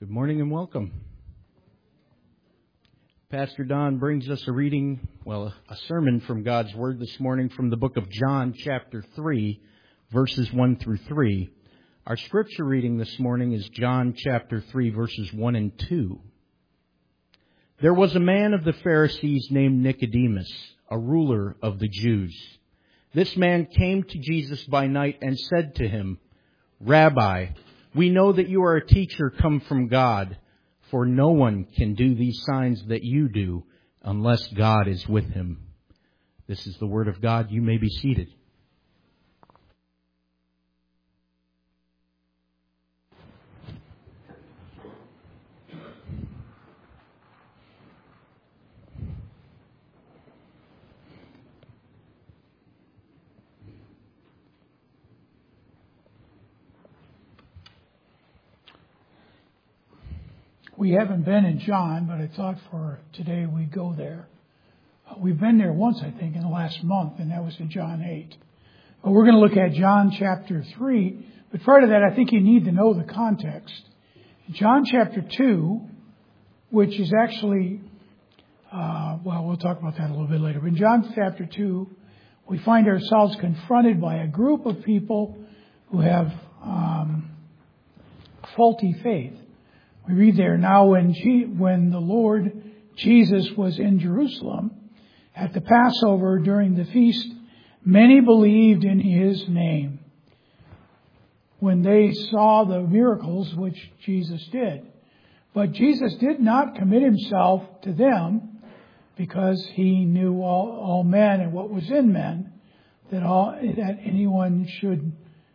Good morning and welcome. Pastor Don brings us a sermon from God's Word this morning from the book of John, chapter 3, verses 1 through 3. Our scripture reading this morning is John chapter 3, verses 1 and 2. There was a man of the Pharisees named Nicodemus, a ruler of the Jews. This man came to Jesus by night and said to him, "Rabbi, we know that you are a teacher come from God, for no one can do these signs that you do unless God is with him." This is the word of God. You may be seated. We haven't been in John, but I thought for today we'd go there. We've been there once, I think, in the last month, and that was in John 8. But we're going to look at John chapter 3. But prior to that, I think you need to know the context. John chapter 2, which is actually, we'll talk about that a little bit later. But in John chapter 2, we find ourselves confronted by a group of people who have faulty faith. We read there, now when the Lord Jesus was in Jerusalem at the Passover during the feast, many believed in his name when they saw the miracles which Jesus did. But Jesus did not commit himself to them because he knew all men and what was in men, that anyone should,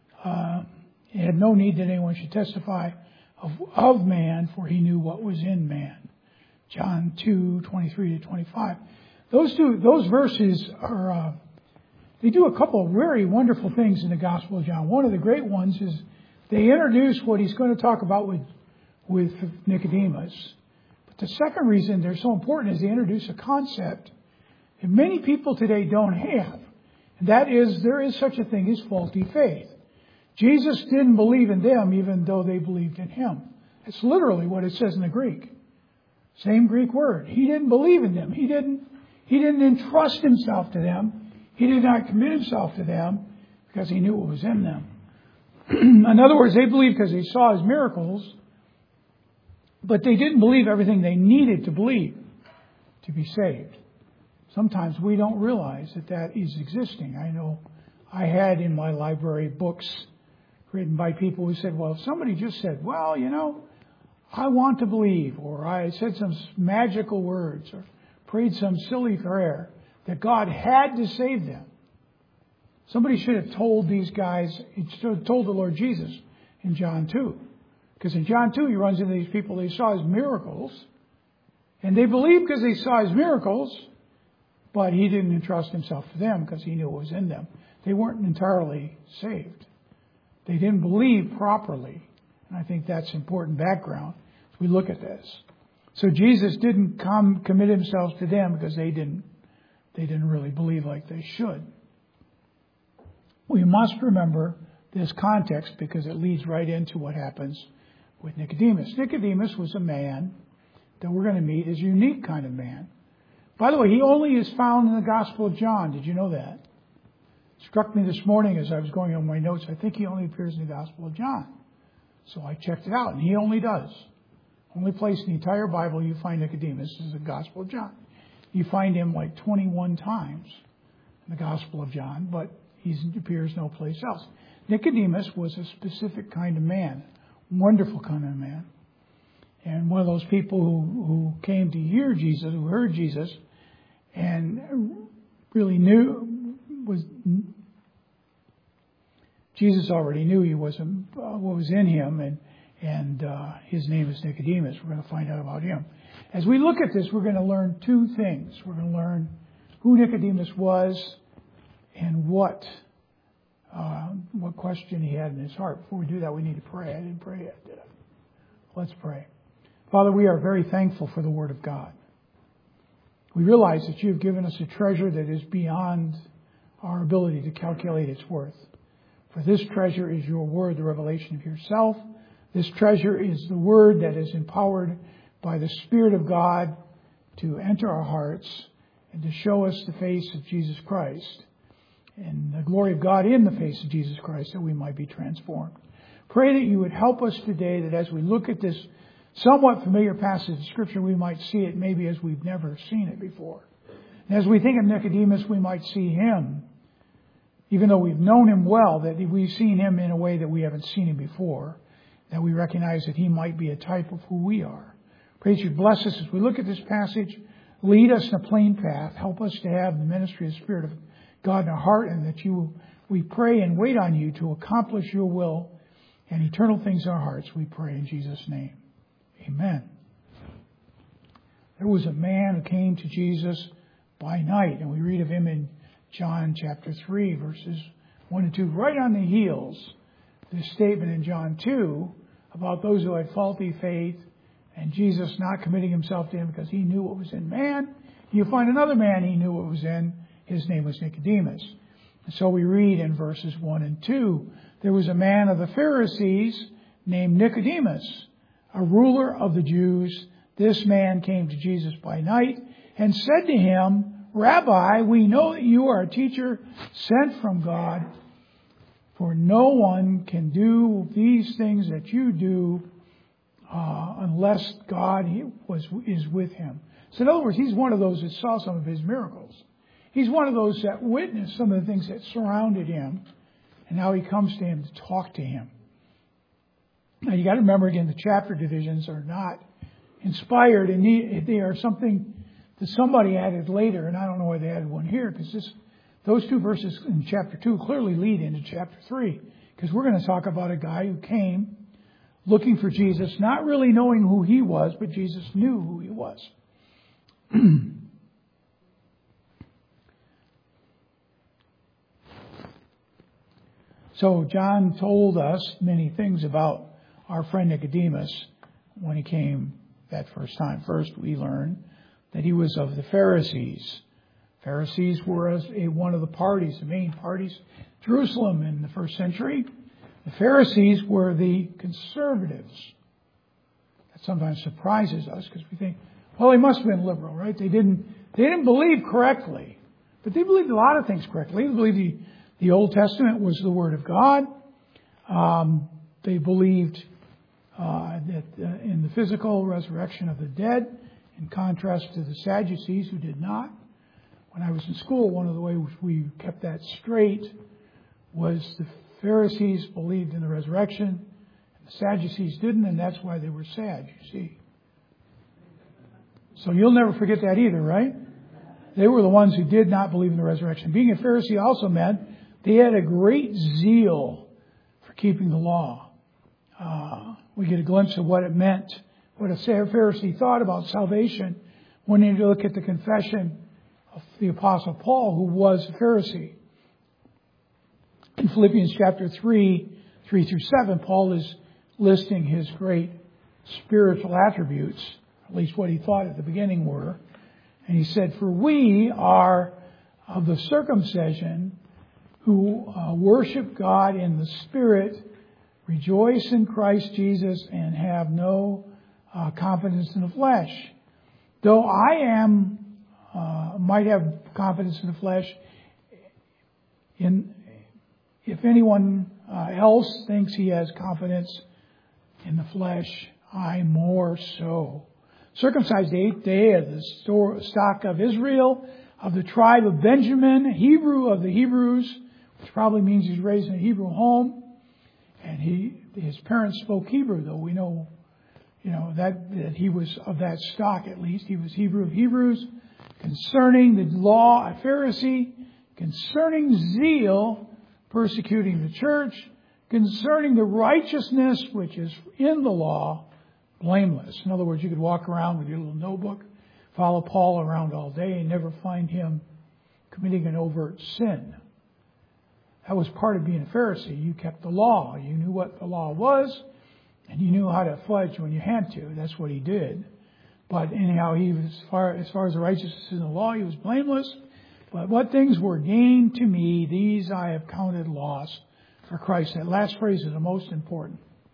he had no need that anyone should testify of man, for he knew what was in man. John 2:23-25. Those verses are, they do a couple of very wonderful things in the Gospel of John. One of the great ones is they introduce what he's going to talk about with Nicodemus. But the second reason they're so important is they introduce a concept that many people today don't have. And that is, there is such a thing as faulty faith. Jesus didn't believe in them even though they believed in him. It's literally what it says in the Greek. Same Greek word. He didn't believe in them. He didn't entrust himself to them. He did not commit himself to them because he knew what was in them. In other words, they believed because they saw his miracles, but they didn't believe everything they needed to believe to be saved. Sometimes we don't realize that is existing. I know I had in my library books written by people who said, well, if somebody just said, well, I want to believe, or I said some magical words, or prayed some silly prayer, that God had to save them. Somebody should have told these guys, he should have told the Lord Jesus in John 2. Because in John 2, he runs into these people, they saw his miracles, and they believed because they saw his miracles, but he didn't entrust himself to them because he knew what was in them. They weren't entirely saved. They didn't believe properly. And I think that's important background as we look at this. So Jesus didn't commit himself to them because they didn't really believe like they should. We must remember this context because it leads right into what happens with Nicodemus. Nicodemus was a man that we're going to meet as a unique kind of man. By the way, he only is found in the Gospel of John. Did you know that? It struck me this morning as I was going on my notes. I think he only appears in the Gospel of John. So I checked it out, and he only does. Only place in the entire Bible you find Nicodemus is the Gospel of John. You find him like 21 times in the Gospel of John, but he appears no place else. Nicodemus was a specific kind of man, wonderful kind of man. And one of those people who came to hear Jesus, who heard Jesus, and really Jesus already knew he was what was in him, and his name is Nicodemus. We're going to find out about him. As we look at this, we're going to learn two things. We're going to learn who Nicodemus was and what question he had in his heart. Before we do that, we need to pray. I didn't pray yet, did I? Let's pray. Father, we are very thankful for the Word of God. We realize that you have given us a treasure that is beyond our ability to calculate its worth. For this treasure is your word, the revelation of yourself, This treasure is the Word that is empowered by the Spirit of God to enter our hearts and to show us the face of Jesus Christ and the glory of God in the face of Jesus Christ, that we might be transformed. Pray that you would help us today, that as we look at this somewhat familiar passage of Scripture, we might see it maybe as we've never seen it before. And as we think of Nicodemus, we might see him, even though we've known him well, that we've seen him in a way that we haven't seen him before, that we recognize that he might be a type of who we are. Pray that you bless us as we look at this passage. Lead us in a plain path. Help us to have the ministry of the Spirit of God in our heart, and that we pray and wait on you to accomplish your will and eternal things in our hearts. We pray in Jesus' name. Amen. There was a man who came to Jesus by night, and we read of him in John chapter 3, verses 1 and 2, right on the heels of this statement in John 2 about those who had faulty faith and Jesus not committing himself to him because he knew what was in man. You find another man he knew what was in. His name was Nicodemus. And so we read in verses 1 and 2, there was a man of the Pharisees named Nicodemus, a ruler of the Jews. This man came to Jesus by night and said to him, Rabbi, we know that you are a teacher sent from God, for no one can do these things that you do unless God is with him. So in other words, he's one of those that saw some of his miracles. He's one of those that witnessed some of the things that surrounded him, and now he comes to him to talk to him. Now you got to remember again, the chapter divisions are not inspired, and they are something that somebody added later, and I don't know why they added one here, because those two verses in chapter 2 clearly lead into chapter 3, because we're going to talk about a guy who came looking for Jesus, not really knowing who he was, but Jesus knew who he was. So John told us many things about our friend Nicodemus when he came that first time. First, we learned that he was of the Pharisees. Pharisees were one of the parties, the main parties, Jerusalem in the first century. The Pharisees were the conservatives. That sometimes surprises us because we think, well, they must have been liberal, right? They didn't believe correctly, but they believed a lot of things correctly. They believed the Old Testament was the Word of God. They believed that in the physical resurrection of the dead, in contrast to the Sadducees who did not. When I was in school, one of the ways we kept that straight was the Pharisees believed in the resurrection, and the Sadducees didn't, and that's why they were sad, you see. So you'll never forget that either, right? They were the ones who did not believe in the resurrection. Being a Pharisee also meant they had a great zeal for keeping the law. We get a glimpse of what it meant, what a Pharisee thought about salvation when you look at the confession of the Apostle Paul, who was a Pharisee. In Philippians chapter 3 through 7, Paul is listing his great spiritual attributes, at least what he thought at the beginning were. And he said, for we are of the circumcision who worship God in the Spirit, rejoice in Christ Jesus, and have no confidence in the flesh. Though I might have confidence in the flesh, if anyone else thinks he has confidence in the flesh, I more so. Circumcised the 8th day of the stock of Israel, of the tribe of Benjamin, Hebrew of the Hebrews, which probably means he's raised in a Hebrew home. And his parents spoke Hebrew, though we know, that he was of that stock at least. He was Hebrew of Hebrews. Concerning the law, a Pharisee. Concerning zeal, persecuting the church. Concerning the righteousness which is in the law, blameless. In other words, you could walk around with your little notebook, follow Paul around all day, and never find him committing an overt sin. That was part of being a Pharisee. You kept the law. You knew what the law was, and you knew how to fudge when you had to. That's what he did. But anyhow, he was as far as the righteousness in the law, he was blameless. But what things were gained to me, these I have counted loss for Christ. That last phrase is the most important.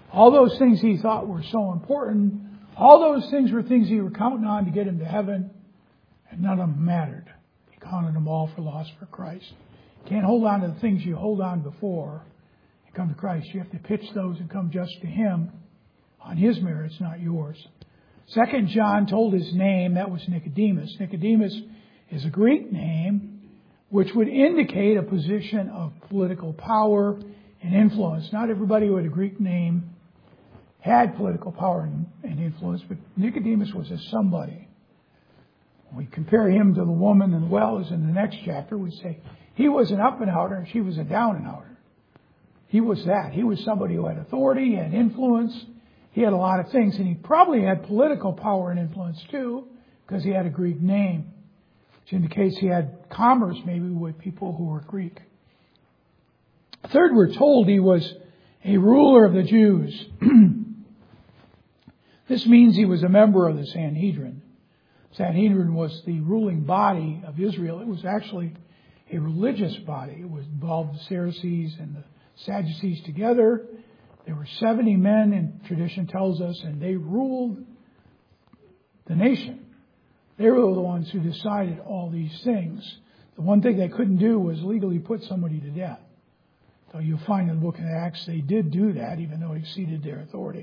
All those things he thought were so important, all those things were things he was counting on to get him to heaven, and none of them mattered. He counted them all for loss for Christ. You can't hold on to the things you hold on before and come to Christ. You have to pitch those and come just to Him on His merits, not yours. 2 John told his name, that was Nicodemus. Nicodemus is a Greek name which would indicate a position of political power and influence. Not everybody with a Greek name had political power and influence, but Nicodemus was a somebody. When we compare him to the woman and the well, as in the next chapter, we say he was an up and outer and she was a down and outer. He was that. He was somebody who had authority and influence. He had a lot of things, and he probably had political power and influence too, because he had a Greek name, which indicates he had commerce maybe with people who were Greek. Third, we're told he was a ruler of the Jews. This means he was a member of the Sanhedrin. Sanhedrin was the ruling body of Israel. It was actually a religious body. It was involved the Pharisees and the Sadducees together. There were 70 men, and tradition tells us, and they ruled the nation. They were the ones who decided all these things. The one thing they couldn't do was legally put somebody to death. So you'll find in the book of Acts they did do that, even though it exceeded their authority.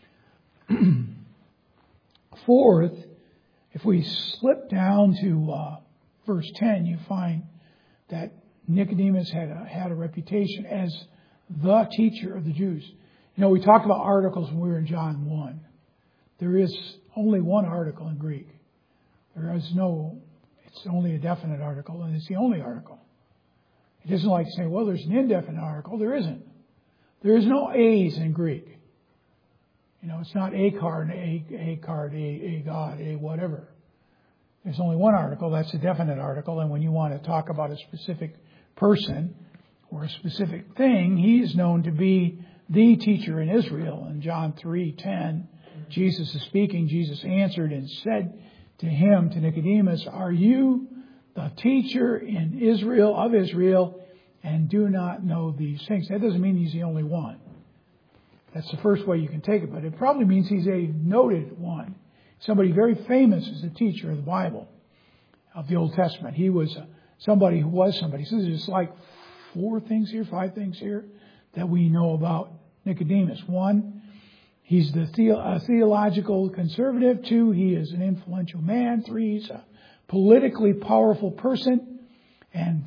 Fourth, if we slip down to verse 10, you find that Nicodemus had a reputation as the teacher of the Jews. You know, we talked about articles when we were in John 1. There is only one article in Greek. It's only a definite article, and it's the only article. It isn't like saying, well, there's an indefinite article. There isn't. There is no A's in Greek. You know, it's not a card, a God, a whatever. There's only one article. That's a definite article. And when you want to talk about a specific person or a specific thing, he is known to be the teacher in Israel. In John 3:10, Jesus is speaking. Jesus answered and said to him, to Nicodemus, "Are you the teacher in Israel, of Israel, and do not know these things?" That doesn't mean he's the only one. That's the first way you can take it, but it probably means he's a noted one. Somebody very famous as a teacher of the Bible, of the Old Testament. He was somebody who was somebody. So there's like 5 things here that we know about Nicodemus. 1, he's the theological conservative. 2, he is an influential man. 3, he's a politically powerful person and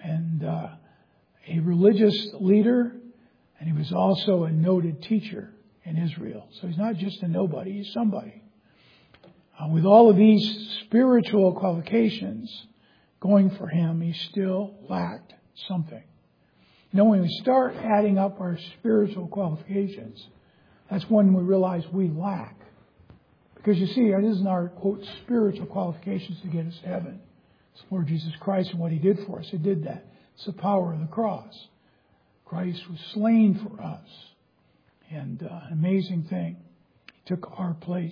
a religious leader. And he was also a noted teacher in Israel. So he's not just a nobody, he's somebody. With all of these spiritual qualifications going for him, he still lacked something. You know, when we start adding up our spiritual qualifications, that's when we realize we lack. Because you see, it isn't our, quote, spiritual qualifications to get us to heaven. It's Lord Jesus Christ and what He did for us. It did that. It's the power of the cross. Christ was slain for us. And an amazing thing. He took our place.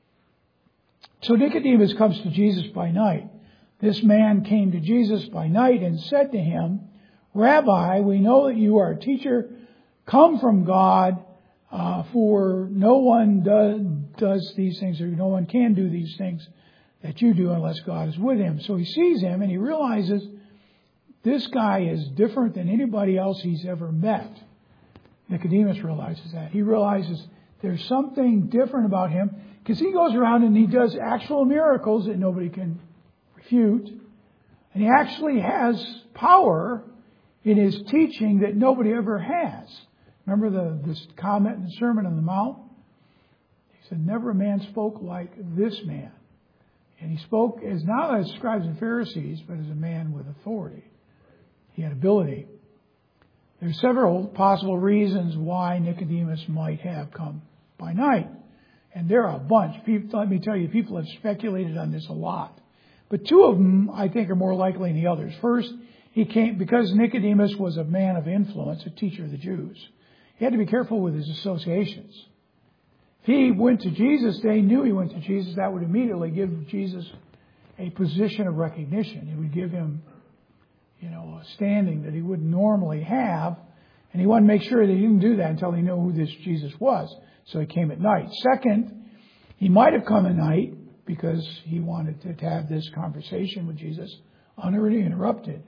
So Nicodemus comes to Jesus by night. This man came to Jesus by night and said to him, "Rabbi, we know that you are a teacher come from God, for no one does these things, or no one can do these things that you do unless God is with him." So he sees him and he realizes this guy is different than anybody else he's ever met. Nicodemus realizes that. He realizes there's something different about him because he goes around and he does actual miracles that nobody can refute. And he actually has power in his teaching that nobody ever has. Remember this comment in the Sermon on the Mount? He said, "Never a man spoke like this man." And he spoke as not as scribes and Pharisees, but as a man with authority. He had ability. There's several possible reasons why Nicodemus might have come by night. And there are a bunch. Let me tell you, people have speculated on this a lot. But 2 of them, I think, are more likely than the others. First, he came because Nicodemus was a man of influence, a teacher of the Jews. He had to be careful with his associations. If he went to Jesus, they knew he went to Jesus. That would immediately give Jesus a position of recognition. It would give him, a standing that he wouldn't normally have. And he wanted to make sure that he didn't do that until he knew who this Jesus was. So he came at night. Second, he might have come at night because he wanted to have this conversation with Jesus uninterrupted.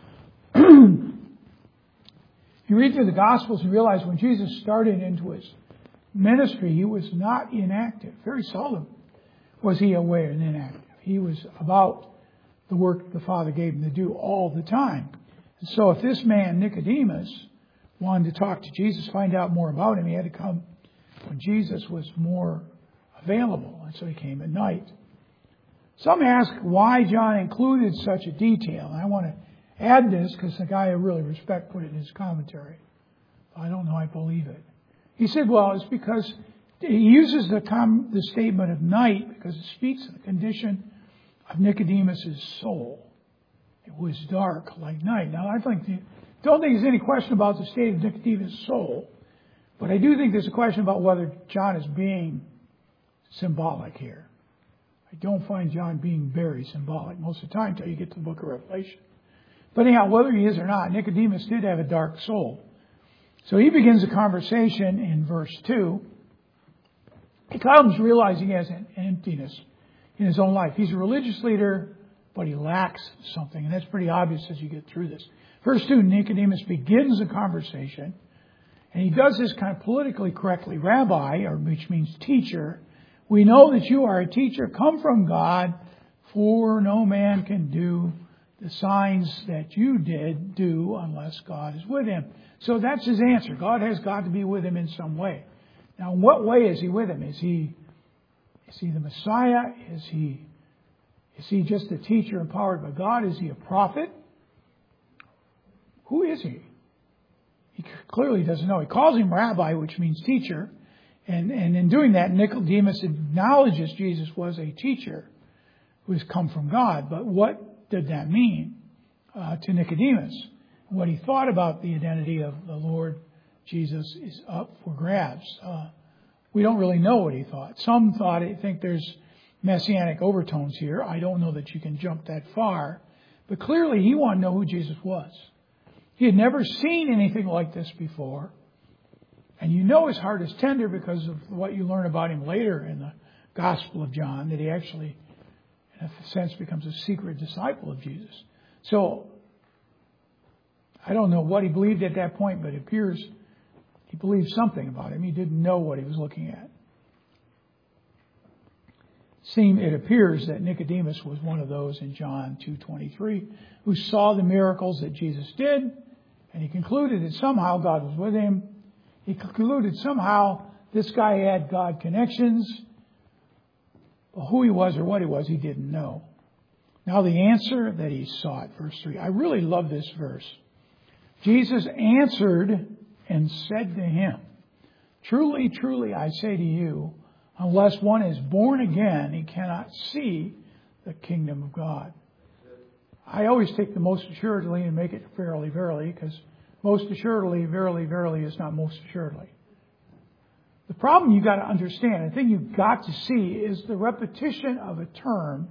You read through the Gospels and realize when Jesus started into his ministry, he was not inactive. Very seldom was he away and inactive. He was about the work the Father gave him to do all the time. And so if this man, Nicodemus, wanted to talk to Jesus, find out more about him, he had to come when Jesus was more available. And so he came at night. Some ask why John included such a detail. And I want to add this because the guy I really respect put it in his commentary. I don't know, I believe it. He said, well, it's because he uses the statement of night because it speaks of the condition of Nicodemus' soul. It was dark like night. Now, don't think there's any question about the state of Nicodemus' soul, but I do think there's a question about whether John is being symbolic here. I don't find John being very symbolic most of the time until you get to the book of Revelation. But anyhow, whether he is or not, Nicodemus did have a dark soul. So he begins a conversation in verse 2. He comes realizing he has an emptiness in his own life. He's a religious leader, but he lacks something. And that's pretty obvious as you get through this. Verse 2, Nicodemus begins a conversation. And he does this kind of politically correctly. Rabbi, or which means teacher, we know that you are a teacher come from God, for no man can do the signs that you did do unless God is with him. So that's his answer. God has got to be with him in some way. Now, in what way is he with him? Is he the Messiah? Is he just a teacher empowered by God? Is he a prophet? Who is he? He clearly doesn't know. He calls him Rabbi, which means teacher. And in doing that, Nicodemus acknowledges Jesus was a teacher who has come from God. But what did that mean to Nicodemus? What he thought about the identity of the Lord Jesus is up for grabs. We don't really know what he thought. Some think there's messianic overtones here. I don't know that you can jump that far. But clearly he wanted to know who Jesus was. He had never seen anything like this before. And you know his heart is tender because of what you learn about him later in the Gospel of John, that he actually, in a sense, becomes a secret disciple of Jesus. So, I don't know what he believed at that point, but it appears he believed something about him. He didn't know what he was looking at. It appears that Nicodemus was one of those in John 2:23 who saw the miracles that Jesus did, and he concluded that somehow God was with him. He concluded somehow this guy had God connections. But who he was or what he was, he didn't know. Now the answer that he sought, verse 3. I really love this verse. Jesus answered and said to him, truly, truly, I say to you, unless one is born again, he cannot see the kingdom of God. I always take the most assuredly and make it verily, verily, because most assuredly, verily, verily is not most assuredly. The problem you've got to understand, the thing you've got to see is the repetition of a term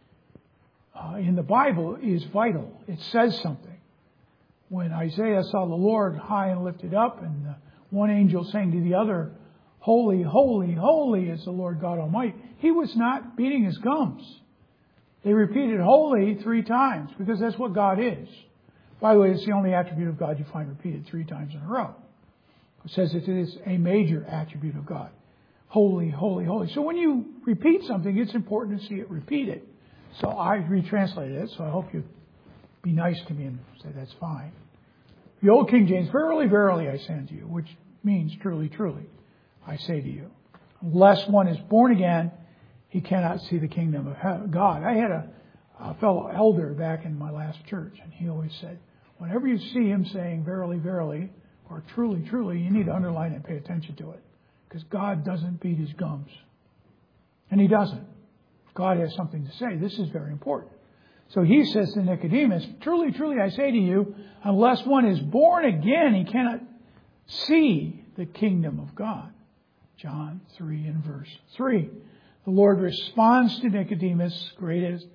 in the Bible is vital. It says something. When Isaiah saw the Lord high and lifted up, and one angel saying to the other, holy, holy, holy is the Lord God Almighty, he was not beating his gums. They repeated holy 3 times because that's what God is. By the way, it's the only attribute of God you find repeated 3 times in a row. It says it is a major attribute of God. Holy, holy, holy. So when you repeat something, it's important to see it repeated. So I retranslated it, so I hope you be nice to me and say that's fine. The old King James, verily, verily, I say unto you, which means truly, truly, I say to you. Unless one is born again, he cannot see the kingdom of God. I had a fellow elder back in my last church, and he always said, whenever you see him saying verily, verily, or truly, truly, you need to underline it and pay attention to it. Because God doesn't beat his gums. And he doesn't. God has something to say. This is very important. So he says to Nicodemus, truly, truly, I say to you, unless one is born again, he cannot see the kingdom of God. John 3 and verse 3. The Lord responds to Nicodemus' greatest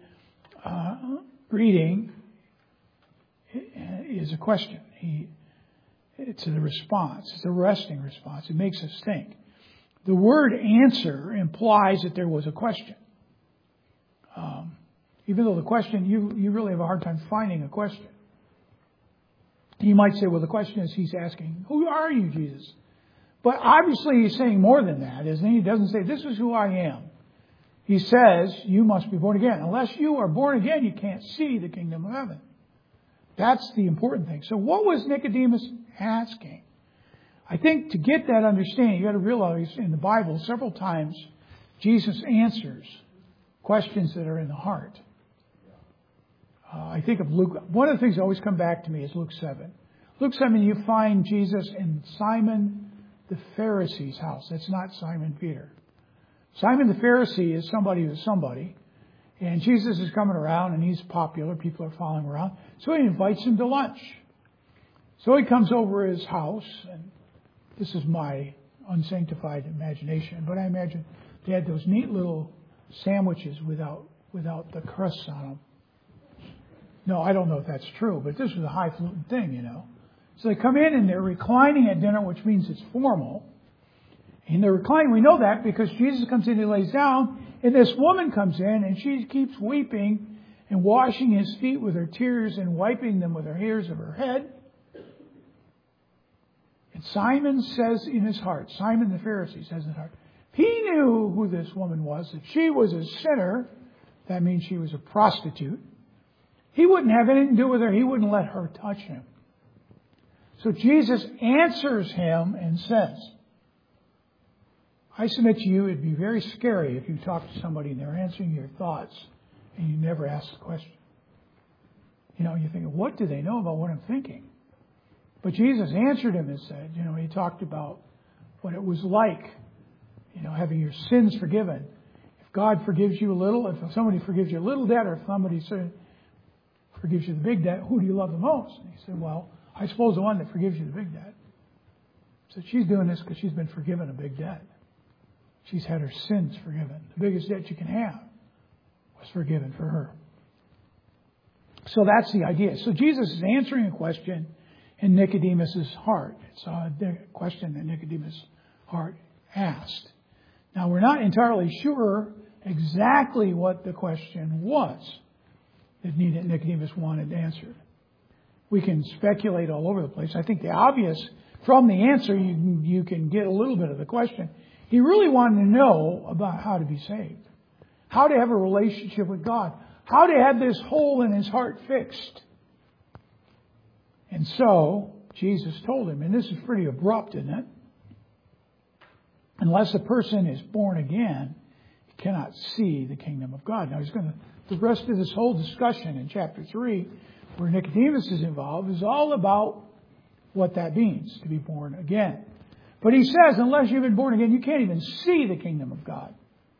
greeting is a question. It's a response. It's a resting response. It makes us think. The word answer implies that there was a question. Even though the question, you really have a hard time finding a question. You might say, well, the question is he's asking, who are you, Jesus? But obviously he's saying more than that, isn't he? He doesn't say, this is who I am. He says, you must be born again. Unless you are born again, you can't see the kingdom of heaven. That's the important thing. So what was Nicodemus asking? I think to get that understanding, you've got to realize in the Bible several times Jesus answers questions that are in the heart. I think of Luke. One of the things that always come back to me is Luke 7. Luke 7, you find Jesus in Simon the Pharisee's house. That's not Simon Peter. Simon the Pharisee is somebody who's somebody. And Jesus is coming around and he's popular. People are following him around. So he invites him to lunch. So he comes over his house. And this is my unsanctified imagination. But I imagine they had those neat little sandwiches without the crusts on them. No, I don't know if that's true, but this was a highfalutin thing, you know. So they come in and they're reclining at dinner, which means it's formal. And they're reclining. We know that because Jesus comes in and lays down, and this woman comes in and she keeps weeping and washing his feet with her tears and wiping them with her hairs of her head. And Simon says in his heart, Simon the Pharisee says in his heart, he knew who this woman was, that she was a sinner. That means she was a prostitute. He wouldn't have anything to do with her. He wouldn't let her touch him. So Jesus answers him and says, I submit to you, it'd be very scary if you talk to somebody and they're answering your thoughts and you never ask the question. You know, you think, what do they know about what I'm thinking? But Jesus answered him and said, you know, he talked about what it was like, you know, having your sins forgiven. If God forgives you a little, if somebody forgives you a little debt, or if somebody forgives you the big debt, who do you love the most? And he said, well, I suppose the one that forgives you the big debt. So she's doing this because she's been forgiven a big debt. She's had her sins forgiven. The biggest debt you can have was forgiven for her. So that's the idea. So Jesus is answering a question in Nicodemus' heart. It's a question that Nicodemus' heart asked. Now, we're not entirely sure exactly what the question was that Nicodemus wanted answered. We can speculate all over the place. I think the obvious, from the answer, you can get a little bit of the question. He really wanted to know about how to be saved, how to have a relationship with God, how to have this hole in his heart fixed. And so, Jesus told him, and this is pretty abrupt, isn't it? Unless a person is born again, he cannot see the kingdom of God. Now, the rest of this whole discussion in chapter 3, where Nicodemus is involved, is all about what that means, to be born again. But he says, unless you've been born again, you can't even see the kingdom of God.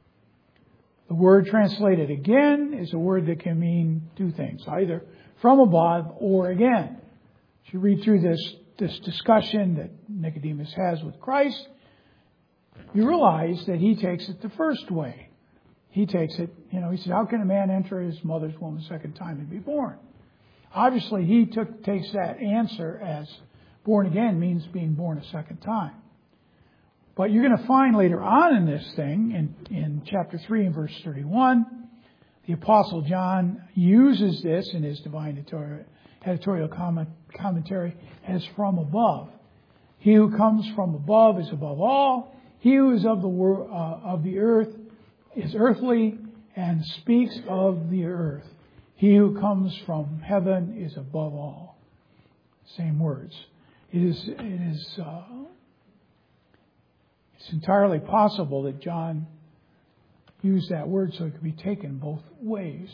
The word translated again is a word that can mean two things, either from above or again. As you read through this discussion that Nicodemus has with Christ, you realize that he takes it the first way. He takes it, he says, how can a man enter his mother's womb a second time and be born? Obviously, he takes that answer as born again means being born a second time. But you're going to find later on in this thing, in chapter 3 and verse 31, the Apostle John uses this in his divine editorial commentary as from above. He who comes from above is above all. He who is of the earth is earthly and speaks of the earth. He who comes from heaven is above all. Same words. It's entirely possible that John used that word so it could be taken both ways.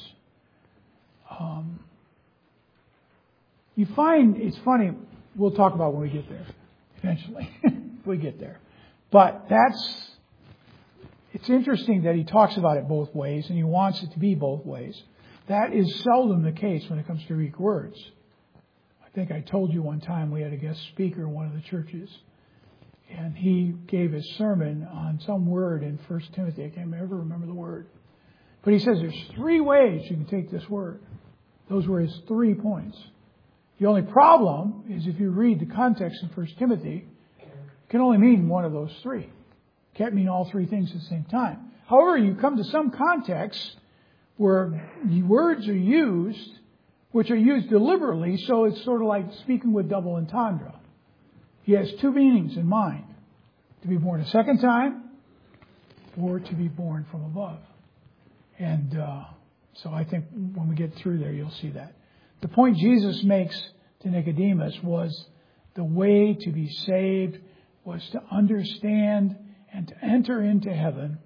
You find, it's funny, we'll talk about when we get there, eventually, if we get there. But it's interesting that he talks about it both ways, and he wants it to be both ways. That is seldom the case when it comes to Greek words. I think I told you one time we had a guest speaker in one of the churches, and he gave a sermon on some word in 1 Timothy. I can't ever remember the word. But he says there's 3 ways you can take this word. Those were his 3 points. The only problem is if you read the context in 1 Timothy, it can only mean one of those three. It can't mean all three things at the same time. However, you come to some contexts where words are used, which are used deliberately, so it's sort of like speaking with double entendre. He has two meanings in mind. To be born a second time, or to be born from above. And so I think when we get through there, you'll see that. The point Jesus makes to Nicodemus was the way to be saved was to understand and to enter into heaven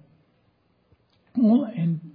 in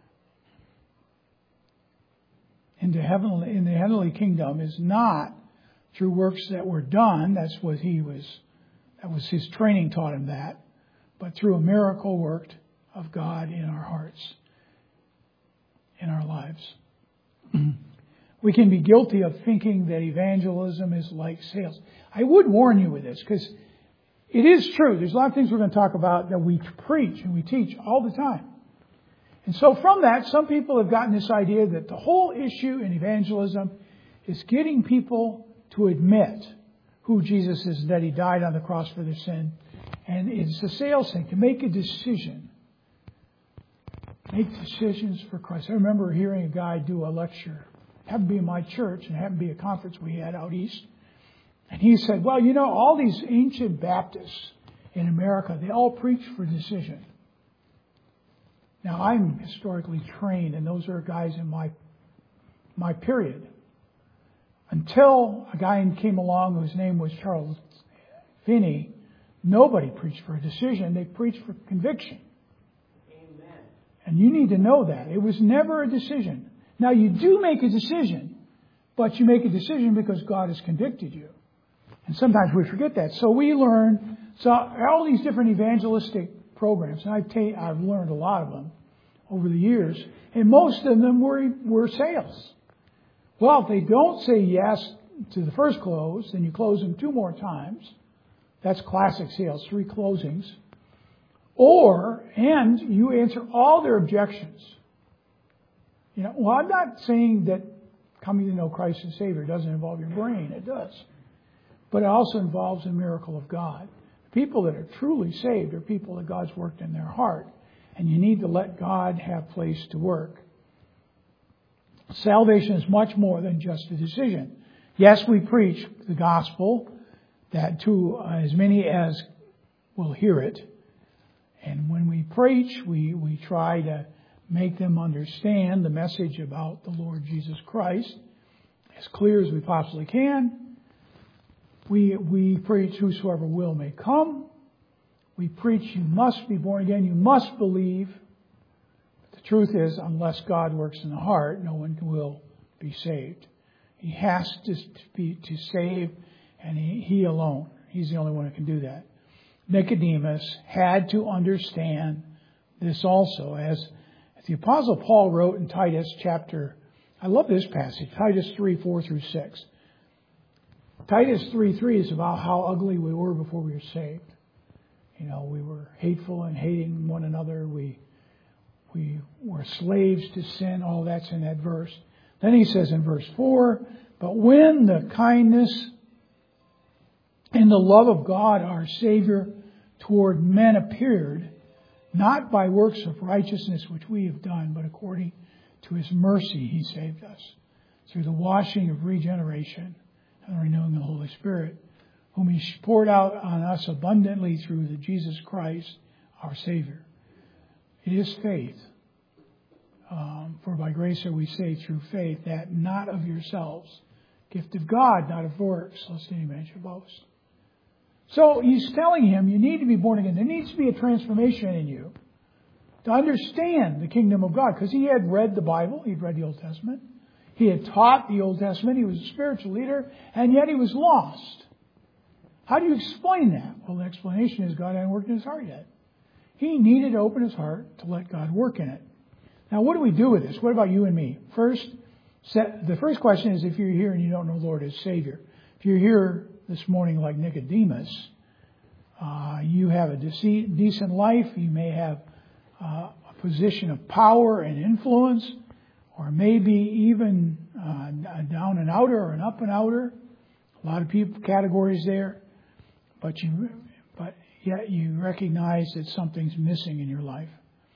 the heavenly kingdom is not through works that were done. That was his training taught him that. But through a miracle worked of God in our hearts, in our lives. We can be guilty of thinking that evangelism is like sales. I would warn you with this, because it is true. There's a lot of things we're going to talk about that we preach and we teach all the time. And so from that, some people have gotten this idea that the whole issue in evangelism is getting people to admit who Jesus is, that He died on the cross for their sin. And it's a sales thing, to make a decision. Make decisions for Christ. I remember hearing a guy do a lecture. It happened to be in my church, and it happened to be a conference we had out east. And he said, well, you know, all these ancient Baptists in America, they all preach for decision. Now, I'm historically trained, and those are guys in my period. Until a guy came along whose name was Charles Finney, nobody preached for a decision. They preached for conviction. Amen. And you need to know that. It was never a decision. Now, you do make a decision, but you make a decision because God has convicted you. And sometimes we forget that. So we learn all these different evangelistic programs, and I've learned a lot of them over the years, and most of them were sales. Well, if they don't say yes to the first close, then you close them 2 more times. That's classic sales, 3 closings. And you answer all their objections. You know, well, I'm not saying that coming to know Christ as Savior doesn't involve your brain. It does. But it also involves a miracle of God. People that are truly saved are people that God's worked in their heart. And you need to let God have place to work. Salvation is much more than just a decision. Yes, we preach the gospel that to as many as will hear it. And when we preach, we try to make them understand the message about the Lord Jesus Christ as clear as we possibly can. We preach whosoever will may come. We preach you must be born again. You must believe. The truth is, unless God works in the heart, no one will be saved. He has to save, and he alone. He's the only one who can do that. Nicodemus had to understand this also, as the Apostle Paul wrote in Titus chapter, I love this passage, Titus 3:4-6. Titus 3:3 is about how ugly we were before we were saved. You know, we were hateful and hating one another. We were slaves to sin. All that's in that verse. Then he says in verse 4, but when the kindness and the love of God, our Savior, toward men appeared, not by works of righteousness which we have done, but according to His mercy He saved us, through the washing of regeneration and the renewing of the Holy Spirit, whom He poured out on us abundantly through the Jesus Christ, our Savior. It is faith. For by grace are we saved through faith, that not of yourselves. Gift of God, not of works, lest any man should boast. So he's telling him, you need to be born again. There needs to be a transformation in you to understand the kingdom of God. Because he had read the Bible. He'd read the Old Testament. He had taught the Old Testament. He was a spiritual leader. And yet he was lost. How do you explain that? Well, the explanation is God hadn't worked in his heart yet. He needed to open his heart to let God work in it. Now, what do we do with this? What about you and me? The first question is if you're here and you don't know the Lord as Savior. If you're here this morning like Nicodemus, you have a decent life. You may have a position of power and influence, or maybe even down and outer or an up and outer. A lot of people categories there, but yet you recognize that something's missing in your life.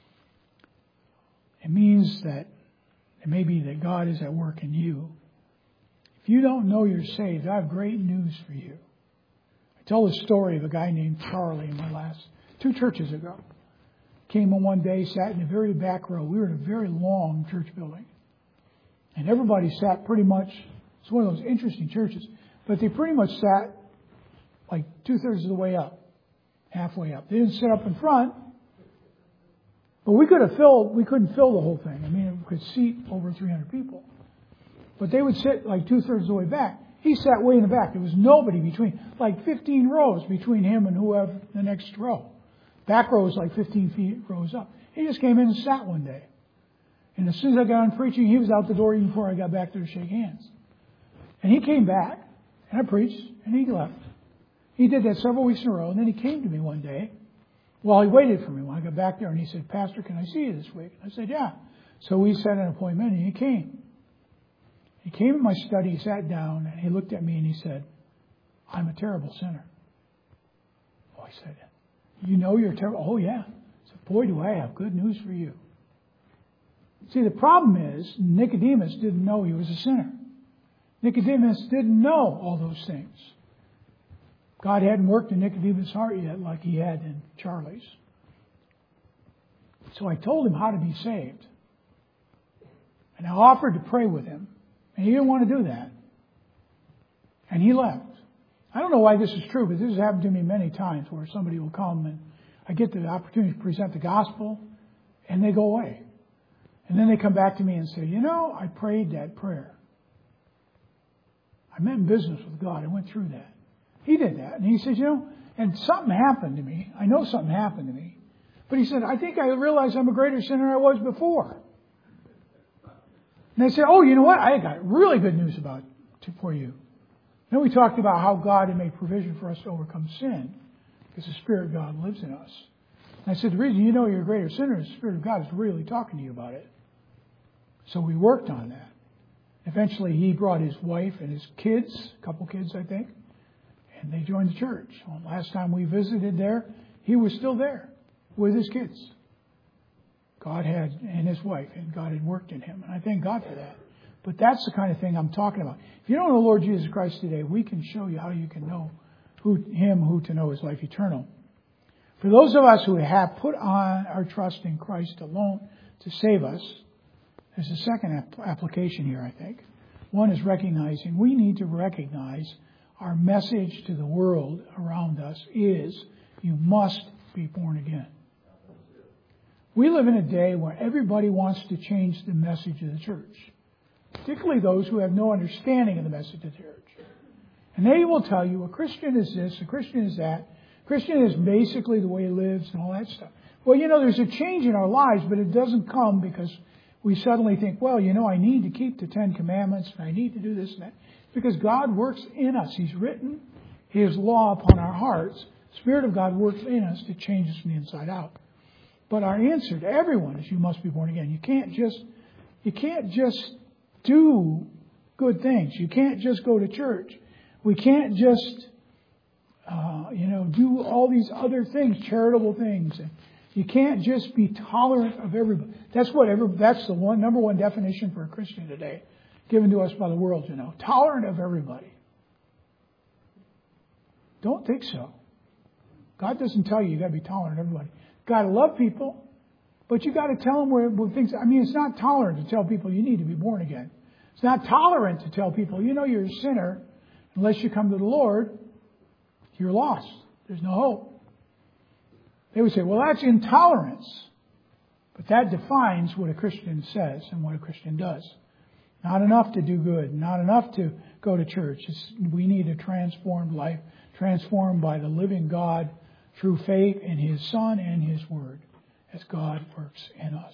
It means that it may be that God is at work in you. If you don't know you're saved, I have great news for you. I tell the story of a guy named Charlie in my last 2 churches ago. Came in one day, sat in the very back row. We were in a very long church building. And everybody sat pretty much, it's one of those interesting churches, but they pretty much sat like 2/3 of the way up, halfway up. They didn't sit up in front, but we couldn't fill the whole thing. I mean, it could seat over 300 people. But they would sit like 2/3 of the way back. He sat way in the back. There was nobody between, like 15 rows between him and whoever the next row. Back row was like 15 feet rows up. He just came in and sat one day. And as soon as I got on preaching, he was out the door even before I got back there to shake hands. And he came back, and I preached, and he left. He did that several weeks in a row, and then he came to me one day. Well, he waited for me when I got back there, and he said, "Pastor, can I see you this week?" I said, "Yeah." So we set an appointment, and he came. He came in my study, he sat down, and he looked at me, and he said, "I'm a terrible sinner." Oh, I said, "You know you're terrible?" "Oh, yeah." I said, "Boy, do I have good news for you." See, the problem is Nicodemus didn't know he was a sinner. Nicodemus didn't know all those things. God hadn't worked in Nicodemus' heart yet like he had in Charlie's. So I told him how to be saved. And I offered to pray with him. And he didn't want to do that. And he left. I don't know why this is true, but this has happened to me many times where somebody will come and I get the opportunity to present the gospel and they go away. And then they come back to me and say, I prayed that prayer. I met in business with God. I went through that. He did that. And he says, and something happened to me. I know something happened to me. But he said, I think I realized I'm a greater sinner than I was before. And they said, oh, you know what? I got really good news for you. Then we talked about how God had made provision for us to overcome sin because the Spirit of God lives in us. And I said, the reason you know you're a greater sinner is the Spirit of God is really talking to you about it. So we worked on that. Eventually he brought his wife and his kids, a couple kids I think, and they joined the church. Well, last time we visited there, he was still there with his kids. And his wife, and God had worked in him. And I thank God for that. But that's the kind of thing I'm talking about. If you don't know the Lord Jesus Christ today, we can show you how you can know who to know is life eternal. For those of us who have put on our trust in Christ alone to save us, there's a second application here, I think. One is we need to recognize our message to the world around us is, you must be born again. We live in a day where everybody wants to change the message of the church, particularly those who have no understanding of the message of the church. And they will tell you a Christian is this, a Christian is that. Christian is basically the way he lives and all that stuff. Well, there's a change in our lives, but it doesn't come because we suddenly think, well, I need to keep the 10 Commandments and I need to do this and that. Because God works in us. He's written His law upon our hearts. The Spirit of God works in us to change us from the inside out. But our answer to everyone is you must be born again. You can't just do good things. You can't just go to church. We can't just, do all these other things, charitable things. And you can't just be tolerant of everybody. That's the number one definition for a Christian today, given to us by the world, Tolerant of everybody. Don't think so. God doesn't tell you got to be tolerant of everybody. Got to love people, but you got to tell them where things. It's not tolerant to tell people you need to be born again. It's not tolerant to tell people you're a sinner unless you come to the Lord. You're lost. There's no hope. They would say, well, that's intolerance, but that defines what a Christian says and what a Christian does. Not enough to do good. Not enough to go to church. We need a transformed life, transformed by the living God through faith in His Son and His Word as God works in us.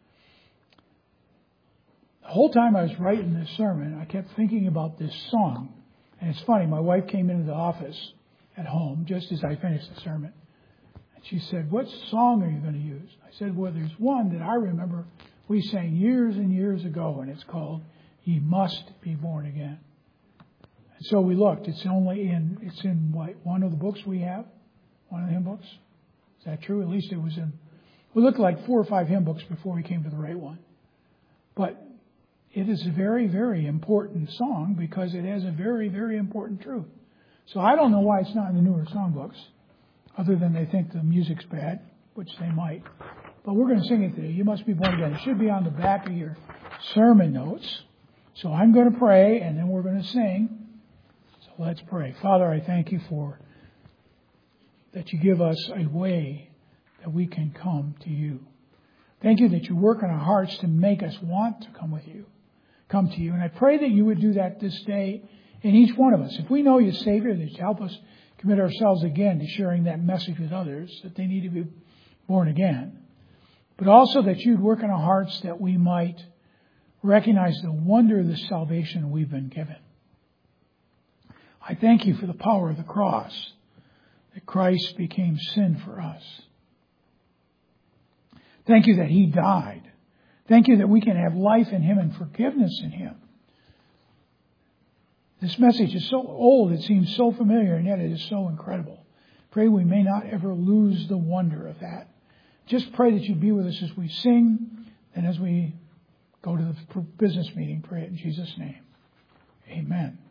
The whole time I was writing this sermon, I kept thinking about this song. And it's funny, my wife came into the office at home just as I finished the sermon. And she said, what song are you going to use? I said, well, there's one that I remember we sang years and years ago, and it's called Ye must be born again. And so we looked. It's in what, one of the books we have? One of the hymn books? Is that true? At least it was in. We looked like 4 or 5 hymn books before we came to the right one. But it is a very, very important song because it has a very, very important truth. So I don't know why it's not in the newer songbooks, other than they think the music's bad, which they might. But we're going to sing it today. You must be born again. It should be on the back of your sermon notes. So I'm going to pray, and then we're going to sing. So let's pray. Father, I thank you for that you give us a way that we can come to you. Thank you that you work in our hearts to make us want to come to you. And I pray that you would do that this day in each one of us. If we know you, Savior, that you help us commit ourselves again to sharing that message with others, that they need to be born again. But also that you'd work in our hearts that we might recognize the wonder of the salvation we've been given. I thank you for the power of the cross, that Christ became sin for us. Thank you that he died. Thank you that we can have life in him and forgiveness in him. This message is so old, it seems so familiar, and yet it is so incredible. Pray we may not ever lose the wonder of that. Just pray that you be with us as we sing and as we go to the business meeting. Pray it in Jesus' name. Amen.